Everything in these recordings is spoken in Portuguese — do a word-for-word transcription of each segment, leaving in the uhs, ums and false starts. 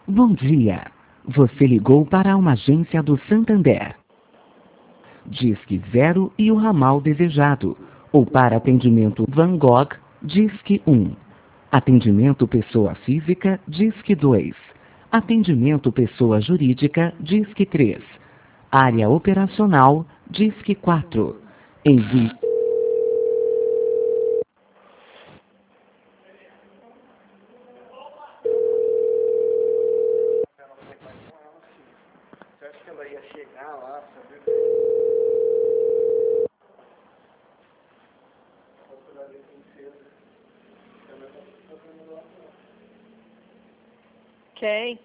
Bom dia. Você ligou para uma agência do Santander. Disque zero e o ramal desejado. Ou para atendimento Van Gogh, Disque um. Atendimento pessoa física, Disque dois. Atendimento pessoa jurídica, Disque três. Área operacional, Disque quatro. Envie. Você acha que ela ia chegar lá, saber? Quem?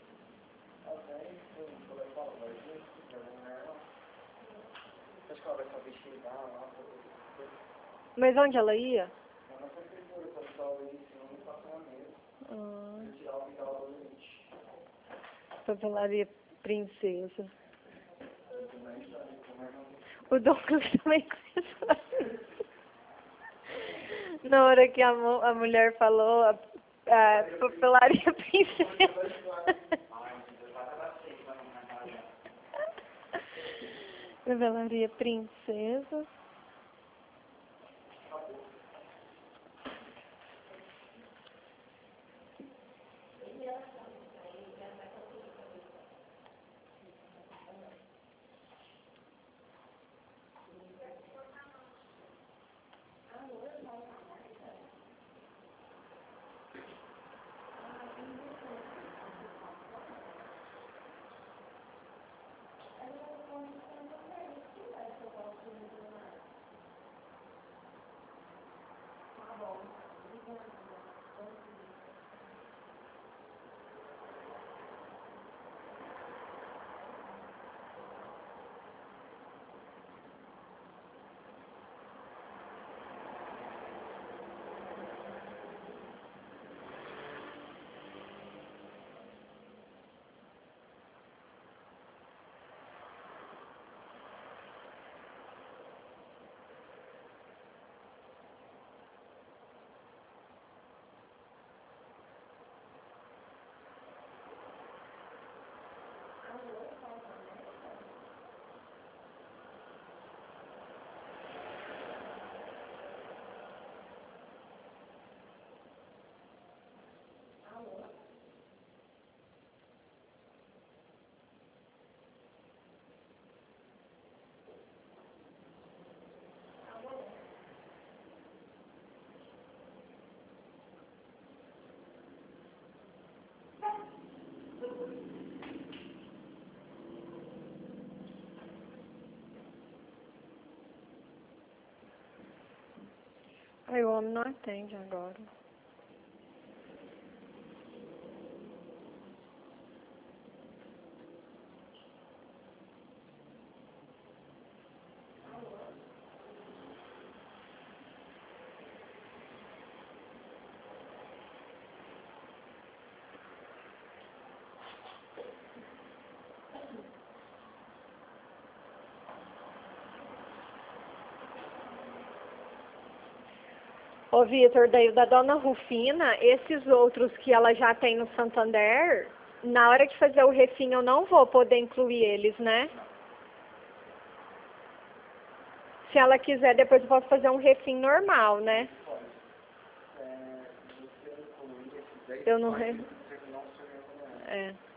Acho que ela vai saber chegar lá, Mas onde ela ia? ela na prefeitura, para deixar o em cima no estacionamento, Ah, e tirar o Miguel do limite. papelaria princesa. O Douglas também conhece. Na hora que a, mo- a mulher falou a, a papelaria princesa. Papelaria princesa. Aí o homem não atende agora. Ô Vitor, daí o da Dona Rufina, esses outros que ela já tem no Santander, na hora de fazer o refim eu não vou poder incluir eles, né? Se ela quiser, depois eu posso fazer um refim normal, né? É, você incluir esses dez Eu não... partes, Re... você não se É.